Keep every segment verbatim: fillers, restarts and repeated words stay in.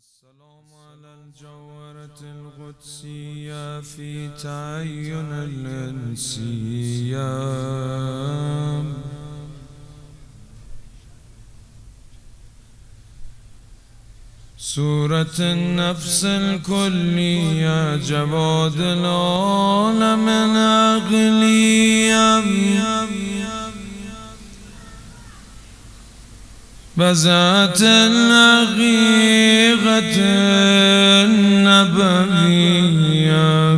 السلام على الجوهرة القدسية في تعين الإنسية سورة النفس الكلية جواد العالم العقلية بذات الحقيقة النبوية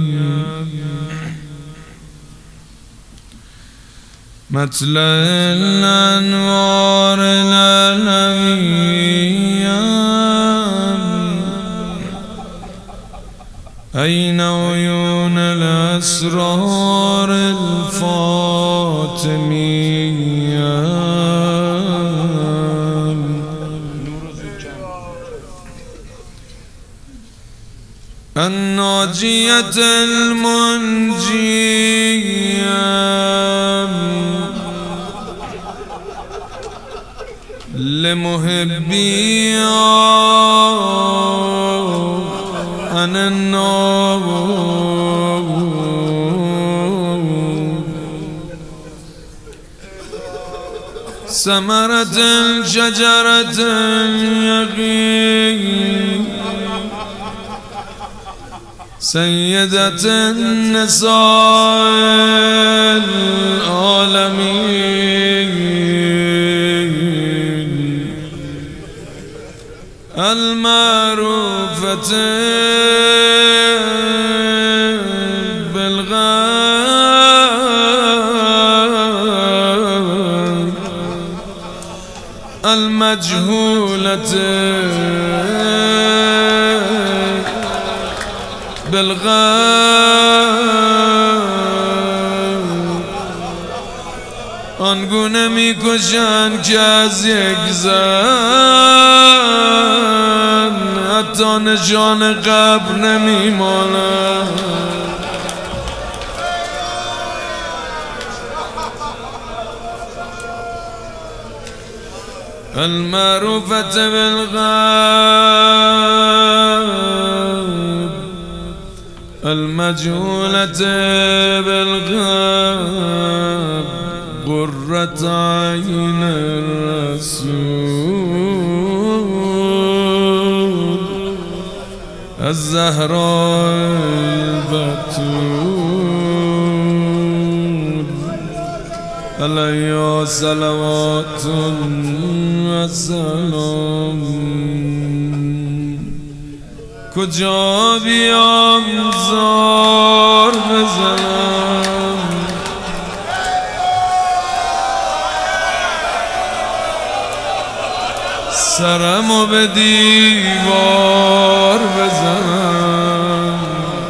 مطلع الأنوار العلوية أين عيون الأسرار الفاطمية الناجية المنجية لمحبي عن النار ثمرة الشجرة اليقين سيدة النساء العالمين المعروفة بالغيب المجهولة بالغیب آنگونه می کشند که از یک زن حتی نشان قبر نمی ماند المعروفة بالغیب المجهولة بالغيب قرة عين الرسول الزهراء البتول عليها صلوات وسلام کجا بیام زار بزنم سرمو به دیوار بزنم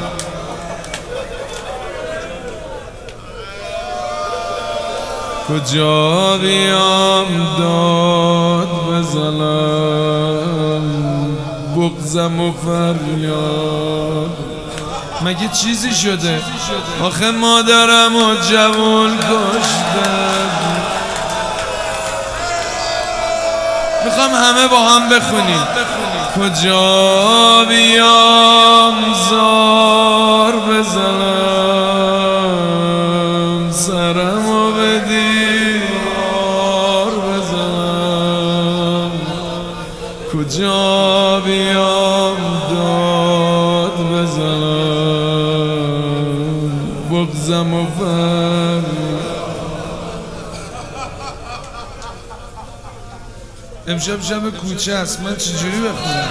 کجا بیام داد بزنم بغضم و فریاد مگه چیزی شده آخه مادرم و جوون کشتن میخوام همه با هم بخونیم کجا بیام زار بزنم سرمو به دیوار بزنم کجا بیام داد بزنم بغضم و فریاد امشب شب کوچه است من چجوری بخونم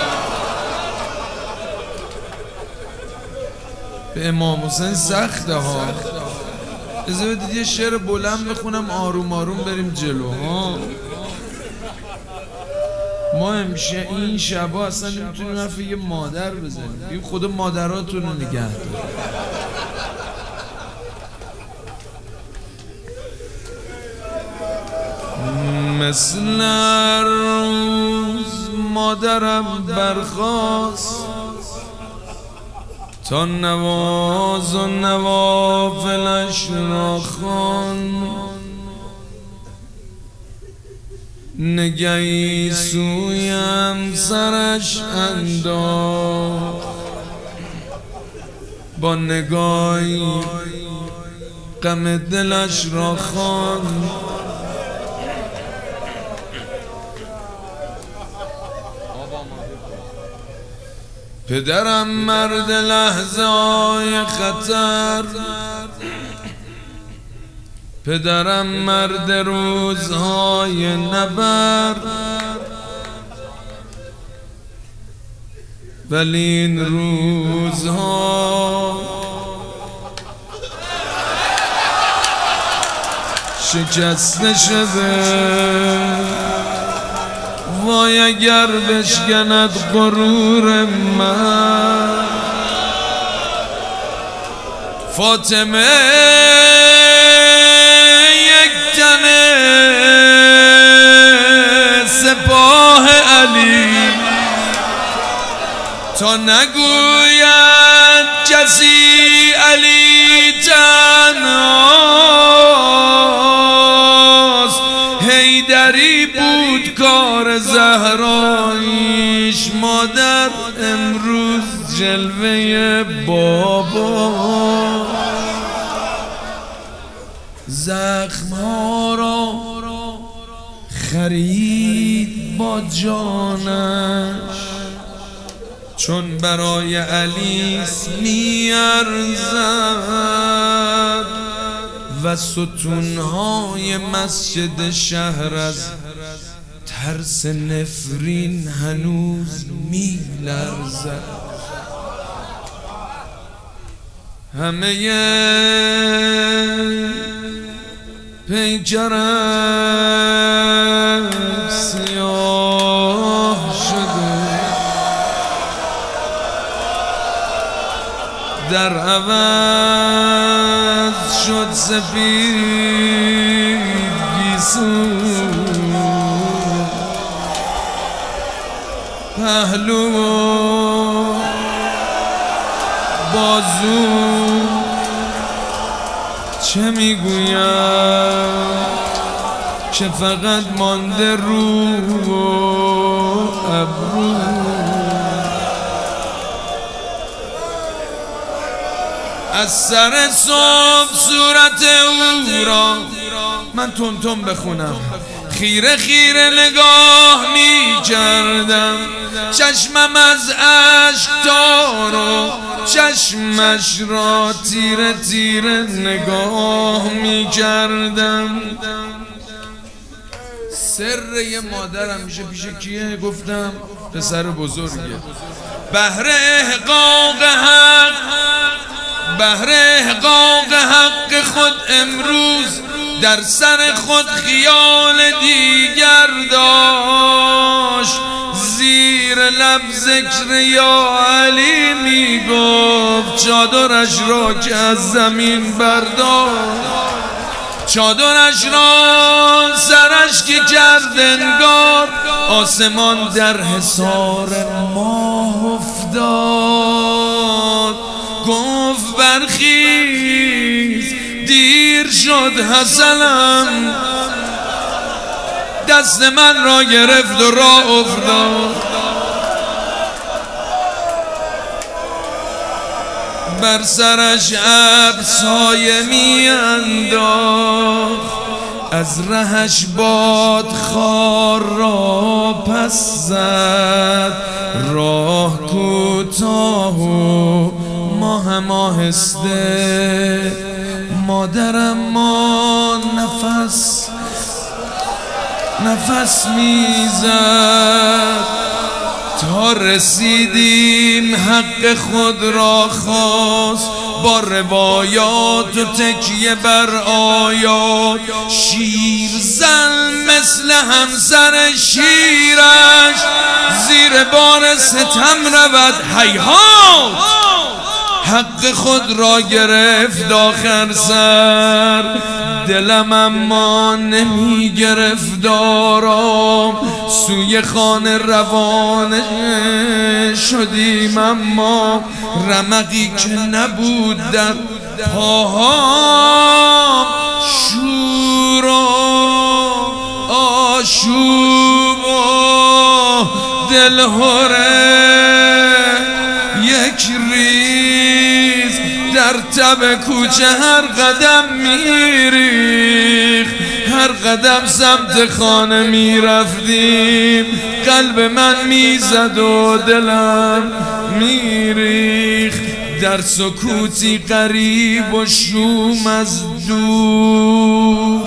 به امام حسین سخته ها اجازه بدید یه شعر بلند بخونم آروم آروم بریم جلو ها ما همیشه این شبا اصلا نمیتونیم حرف یه مادر بزنیم بیم خدا مادراتون رو نگه دار مثل روز مادرم برخاست تا نواز و نوافلش را خوان نگهی سویم سرش انداخت، با نگاهی غم دلش را خواند. پدرم مرد لحظه های خطر، پدرم مرد روزهای نبرد، ولی این روزها شکسته شده. وای اگر بشکند غرور من، فاطمه یک تن سپاه علی، تا نگوید کسی علی تنهاست. حیدری بود کار زهراییش، مادر امروز جلوه بابا. زخم‌ها را خرید با جانش، چون برای علی می‌ارزد. و ستونهای مسجد شهر از ترس نفرین هنوز می‌لرزد. همه پیکرم سیاه شده، در عوض شد سفید گیسو. پهلو و بازو چه میگویم که فقط مانده رو و ابرو. از سر صبح صورت او را من تون تون بخونم، خیره خیره نگاه می کردم. چشمم از اشک تارو چشمش را تیره تیره نگاه می کردم. سر یه مادر همیشه پیش کیه؟ گفتم پسر بزرگه. بهر احقاق حق، بهر احقاق حق خود امروز در سر خود خیال دیگر داشت. زیر لب ذکر یا علی می گفت، چادرش را که از زمین برداشت، چادرش را سرش که کرد انگار آسمان در حصار ماه افتاد. گفت برخیز دیر شد حسنم، دست من را گرفت و راه افتاد. بر سرش ابر سایه می انداخت، از رهش باد خار را پس زد. راه کوتاه و ماه آهسته، مادرم ما نفس نفس میزد. تا رسیدیم حق خود را خواست، با روایات و تکیه بر آیات. شیر زن مثل همسر شیرش، زیر بار ستم رود هیهات. حق خود را گرفت آخر سر، دلم اما نمی گرفت آرام. سوی خانه روانه شدیم، اما رمقی که نبود در پاهام. شور و آشوب و دلهوره یک ریز در تب کوچه هر قدم میریخ، هر قدم سمت خانه میرفتیم قلب من میزد و دلم میریخ. در سکوتی غریب و شوم از دور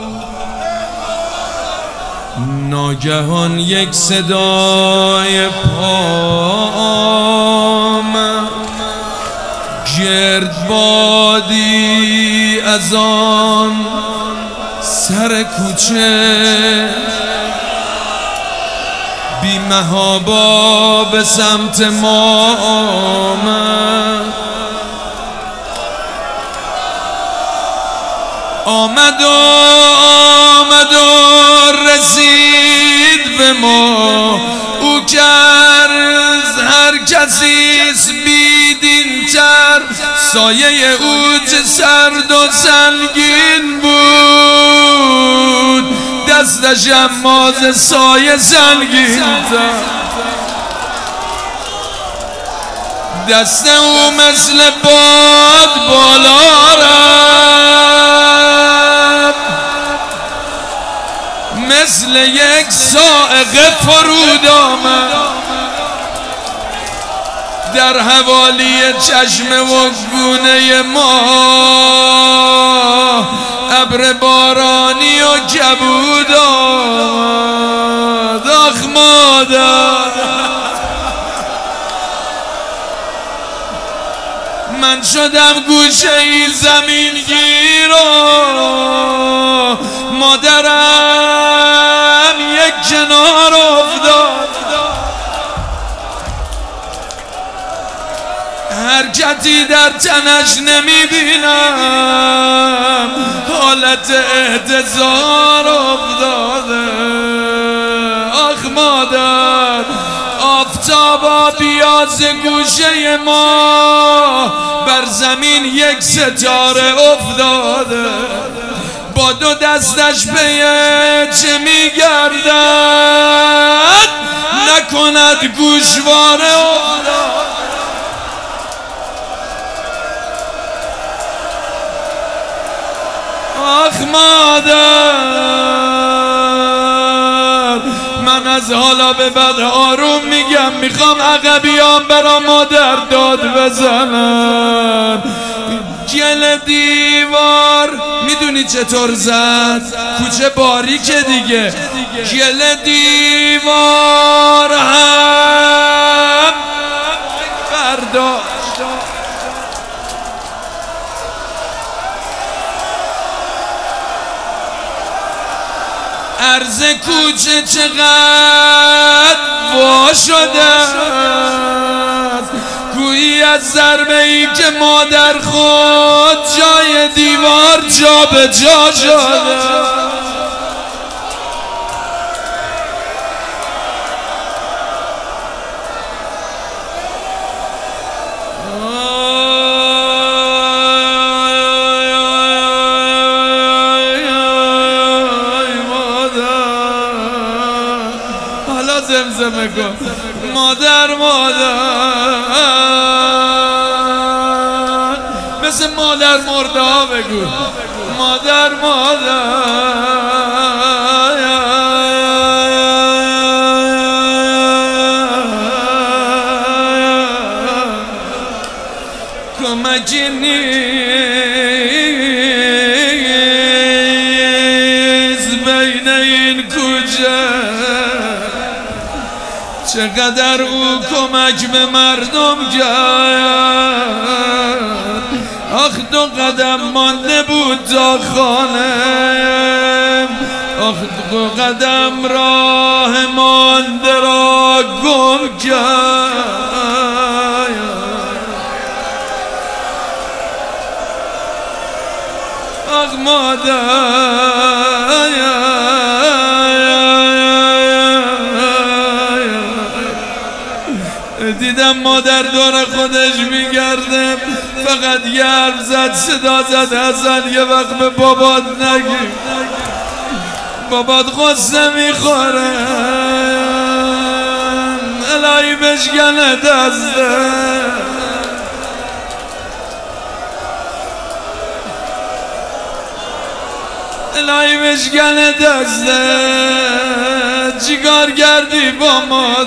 ناگهان یک صدای پام گردبادی از آن سر کوچه بی محابا به سمت ما آمد آمد و آمد و رسید به ما. او کرد هر کسیست بیدین تر، سایه او چه سرد و سنگین بود، دستش اما ز سایه سنگین تر. دست او مثل باد بالا رفت، مثل یک صاعقه فرود آمد در حوالی چشم و گونه ما. ابر بارانی و کبود آمد. آخ مادر، من شدم گوشه ای زمین گیر و مادرم یک کنار افتاد. حرکتی در تنش نمیبینم، حالت احتضار افتاده. آخ مادر، آفتابا بیا ز گوشه ما، بر زمین یک ستاره افتاده، با دو دستش به چه میگردد، نکند گوشواره افتاده. آخ مادر، من از حالا به بعد آروم میگم، میخوام عقبیام برا مادر داد بزنم. گل دیوار میدونی چطور زد؟ کوچه باریکه دیگه. گل دیوار هم برداشت، عرض کوچه چقدر وا شده، گویی از ضربه ای که مادر خود جای دیوار جا به جا شده. زمزمه کن مادر مادر، مثل مادر مرده ها بگو مادر مادر. کمکی نیست بین این کوچه، چقدر او کمک به مردم کرد. آخ دو قدم مانده بود تا خانه، آخ دو قدم راه مانده را گم کرد. آخ مادر، دیدم مادر دور خودش میگرده، فقط یه حرف زد، صدا زد حسن یه وقت به بابات نگی. بابات غصه میخوره الهی بشکنه دسته الهی بشکنه دسته چیکار کردی با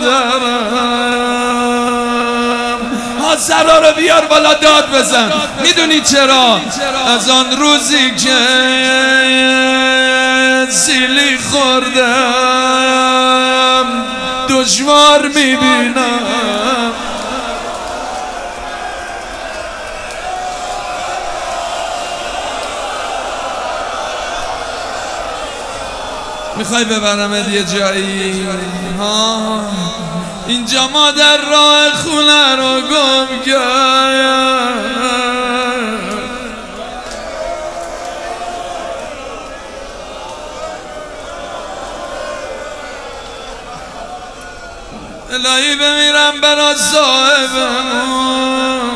مادرم ها سرا رو بیار بالا داد بزن میدونی چرا از آن روزی که سیلی خوردم دشوار میبینم میخوای ببرمت یه جایی ها اینجا مادر راه خونه رو گم کرد الهی بمیرم برا صاحبم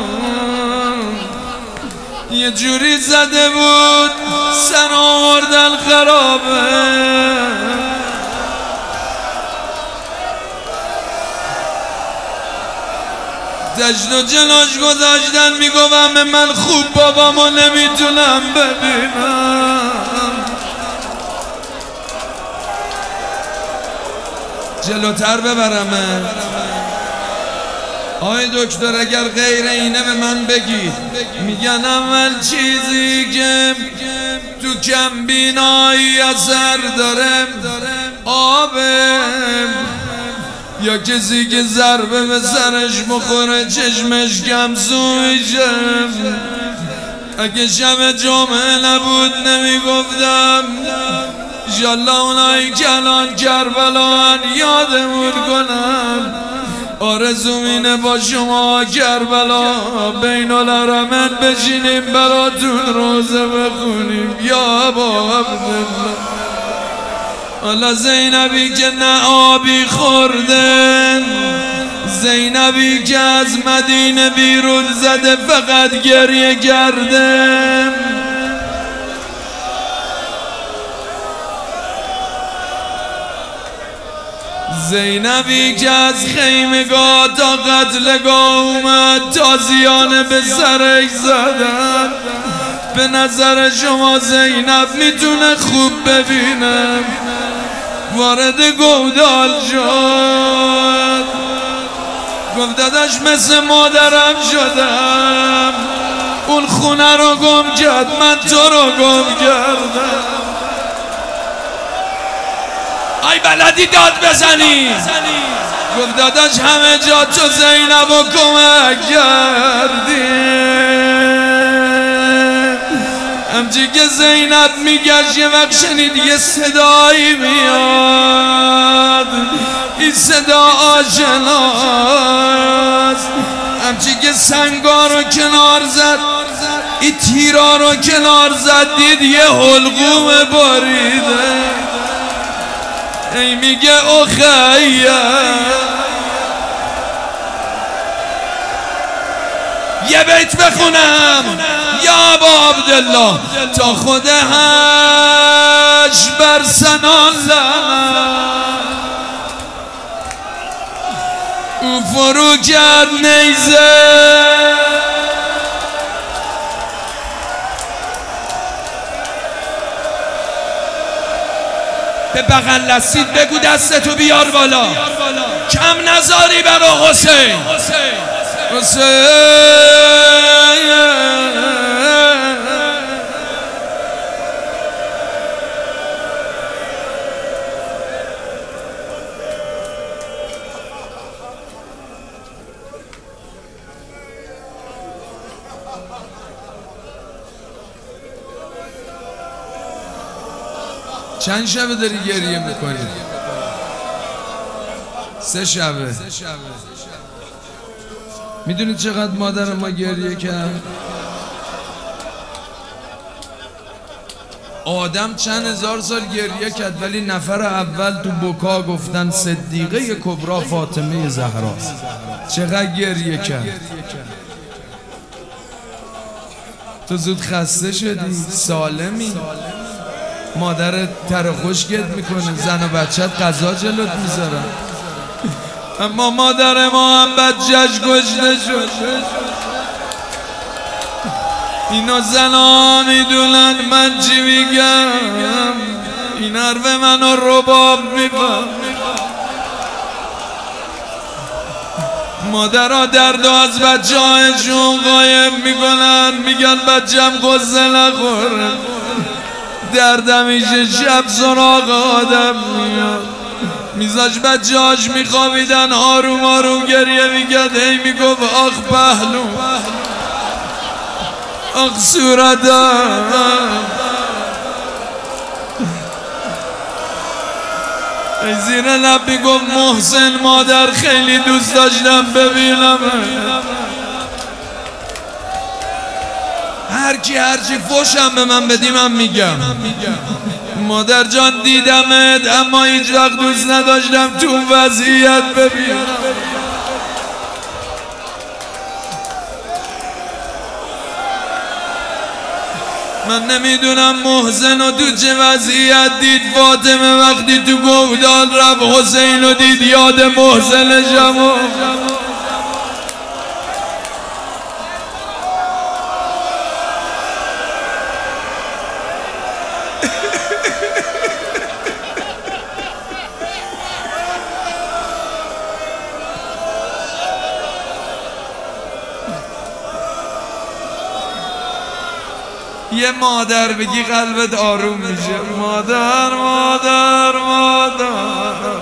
یه جوری زده بود سر آوردن خرابه دشت و جلاش گذاشتن میگوم من خوب بابامو نمیتونم ببینم جلوتر ببرمه آی دکتر اگر غیر اینه به من بگی میگن اول چیزی که تو کم بینایی اثر داره آبه یا کسی که ضربه به سرش بخوره چشمش کم سو میشه اگه شب جمعه نبود نمیگفتم انشالله اونایی که الان کربلان یادمون کنن آرزوم اینه با شما کربلا بین الحرمین بشینیم براتون روزه بخونیم یا ابا عبدالله حالا زینبی که نه آبی خوردن زینبی که از مدینه بیرون زده فقط گریه کرده زینبی که از خیمگاه تا قتلگاه اومد تازیانه به سرش زدن به نظر شما زینب میتونه خوب ببینه وارد گودال شد گفت داداش مثل مادرم شدم اون خونه رو گم کرد من تو رو گم کردم ای بلدی داد بزنی گفت داداش همه جا تو زینب و کمک کردی همچی که زینب میگشت یه وقت شنید یه صدایی میاد این صدا آشناست همچی که سنگا رو کنار زد این تیرا رو کنار زد دید یه حلقوم باریده ای میگه او خیه یه بیت بخونم یا ابا عبدالله تا خود هش بر سنان او فرو کرد نیزه به بغل رسید بگو دستتو بیار بالا کم نذاری برا حسین حسین چند شبه داری گریه میکنی؟ سه شبه میدونی چقدر مادر ما گریه کرد؟ آدم چند هزار سال گریه کرد ولی نفر اول تو بکا گفتن صدیقه کبرا فاطمه زهراست. چقدر گریه کرد. تو زود خسته شدی؟ سالمی؟ مادر تر خشکت میکنه، زن و بچت غذا جلوت میذارن، اما مادر ما هم بچهش کشته شد. اینا زنا میدونن من چی میگم، این حرف منو رباب میفهم. مادرها درد از بچه هایشون قایم میکنن، میگن بچم قصه نخوره. درد همیشه شب سراغ آدم میاد. میزاش بچه هاش میخوابیدن، آروم آروم گریه میکرد، هی میگفت آخ پهلو، آخ صورتم. زیر لب میگفت محسن مادر خیلی دوست داشتم ببینم. هرکی هرچی فوشم به من بدی من میگم مادر جان دیدمت، اما هیچ وقت دوست نداشتم تو وضعیت ببینم. من نمیدونم محسن رو تو چه وضعیت دید. فاطمه وقتی تو گودال رفت حسین رو دید، یاد محسن شما. یه مادر بگی قلبت آروم میشه. مادر مادر مادر.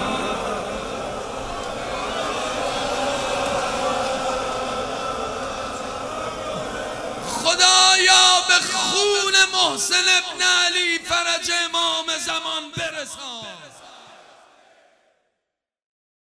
خدایا به خون محسن ابن علی فرج امام زمان برسان.